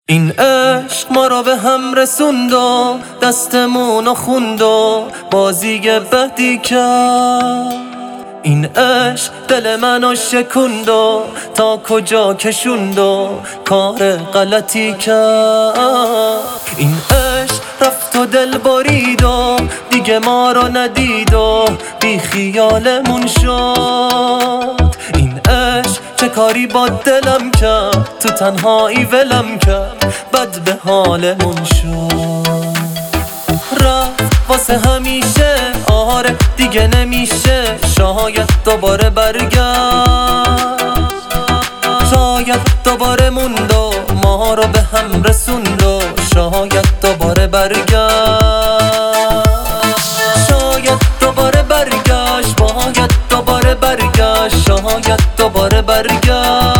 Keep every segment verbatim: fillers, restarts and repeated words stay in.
این عشق ما را به هم رسوند و دستمونو خوند و بازی بدی کرد. این عشق دل منو شکوند و تا کجا کشوند و کار غلطی کرد. این عشق رفت و دل برید و دیگه ما رو ندید و بی خیالمون شد. این عشق چه کاری با دلم کرد، تو تنهایی ولم کرد، بد به حالمون شد. رفت واسه همیشه، آره دیگه نمیشه، شاید دوباره برگشت، شاید دوباره موند و ما رو به هم رسوند و شاید دوباره برگشت، شاید دوباره برگشت، باید دوباره برگشت، شاید دوباره برگشت،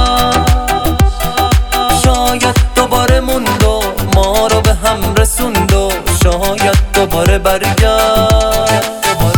شاید دوباره موند و ما رو به هم رسوند و شاید دوباره برگشت.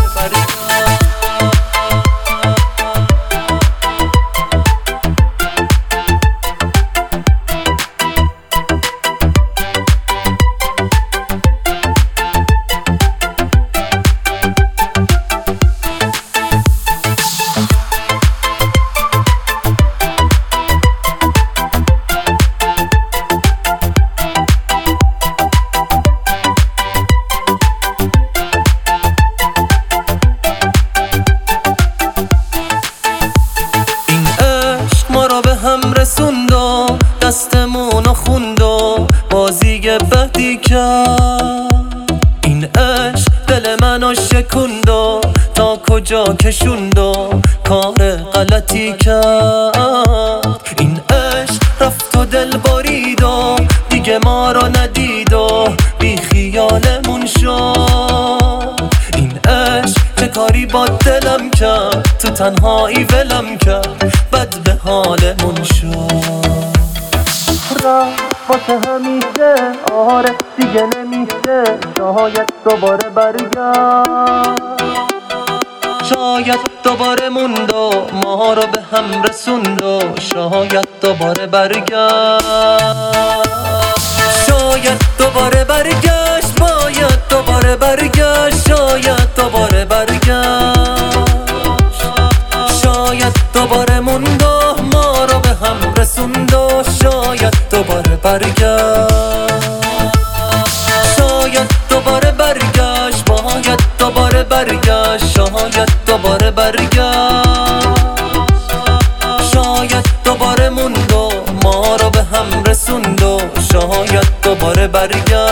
رسوند و دستمونو خوند و بازی بدی کرد. این عشق دل منو شکوند و تا کجا کشوند و کار غلطی کرد. این عشق رفت و دل برید و دیگه ما رو ندید و بی خیالمون شد. این عشق چه کاری با دلم کرد، تو تنهایی ولم کرد، بد به حالمون شد. رفت واسه همیشه، آره دیگه نمیشه، شاید دوباره برگشت، شاید دوباره موند و ما رو به هم رسوند و شاید دوباره برگشت، شاید دوباره برگشت، باید دوباره برگشت، شاید دوباره برگشت، شاید دوباره موند و ما رو به هم رسوند و شاید دوباره برگشت، شاید دوباره برگشت، باید دوباره برگشت، شاید دوباره برگشت، شاید دوباره موند و ما رو به هم رسوند و شاید دوباره برگشت.